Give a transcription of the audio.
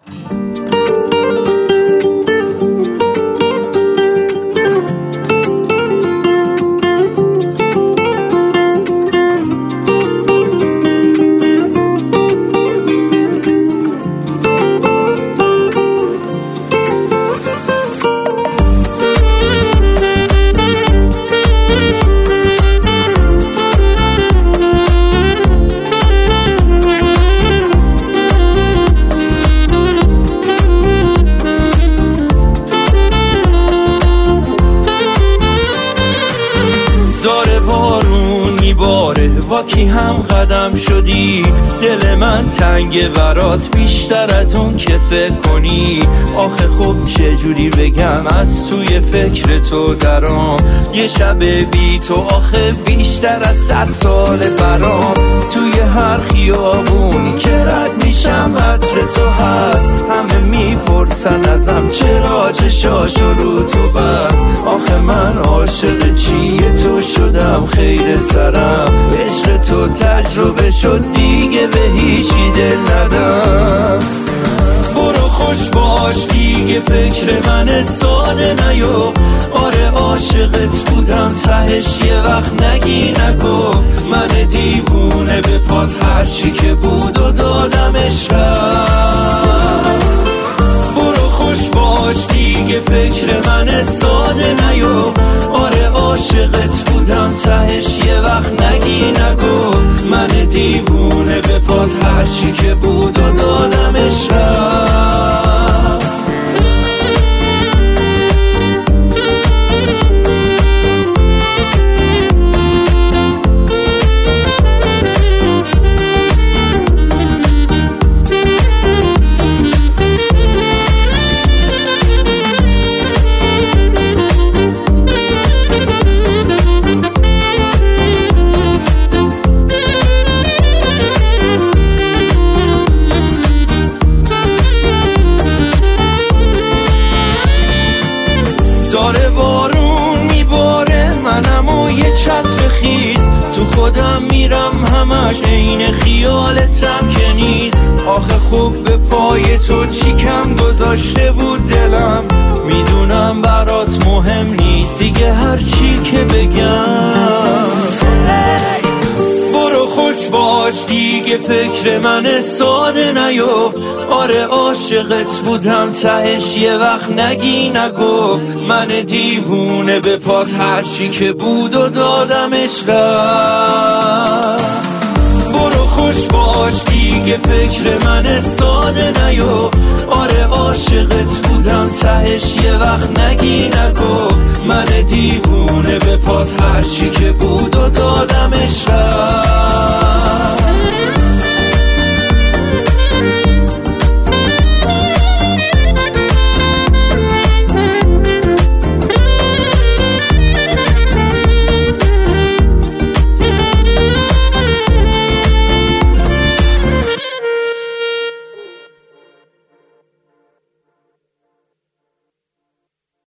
با کی هم قدم شدی، دل من تنگ برات بیشتر از اون که فکر کنی. آخه خب چجوری بگم از توی فکر تو درام، یه شب بی تو آخه بیشتر از 100 سال برام. توی هر خیابونی که رد میشم عطر تو هست، همه میپرسن ازم چرا چشاشو رو تو بست. آخه من عاشق چیه تو شدم خیر سرم، عشق تو تجربه شد دیگه به هیچی دل ندم. برو خوش باش دیگه فکر من ساده نیفت. آره عاشقت بودم تهش یه وقت نگی نگفت. من دیوونه به پات هرچی که بود و دادمش رفت. برو خوش باش دیگه فکر من ساده نیفت. آره عاشقت بودم تهش یه وقت نگی نگفت. من دیوونه به پات هرچی که بود و دادمش رفت. داره بارون میباره منم و یه چتر خیز، تو خودم میرم همش عین خیالتم که نیست. آخه خوب به پای تو چی کم گذاشته بود دلم، میدونم برات مهم نیست دیگه هر چی که بگم. برو خوش باش دیگه فکر من ساده نیفت. آره عاشقت بودم تهش یه وقت نگی نگفت. من دیوونه به پات هرچی که بود و دادمش رفت. برو خوش باش دیگه فکر من ساده نیفت. آره عاشقت بودم تهش یه وقت نگی نگفت. من دیوونه به پات هرچی که بود و دادمش رفت.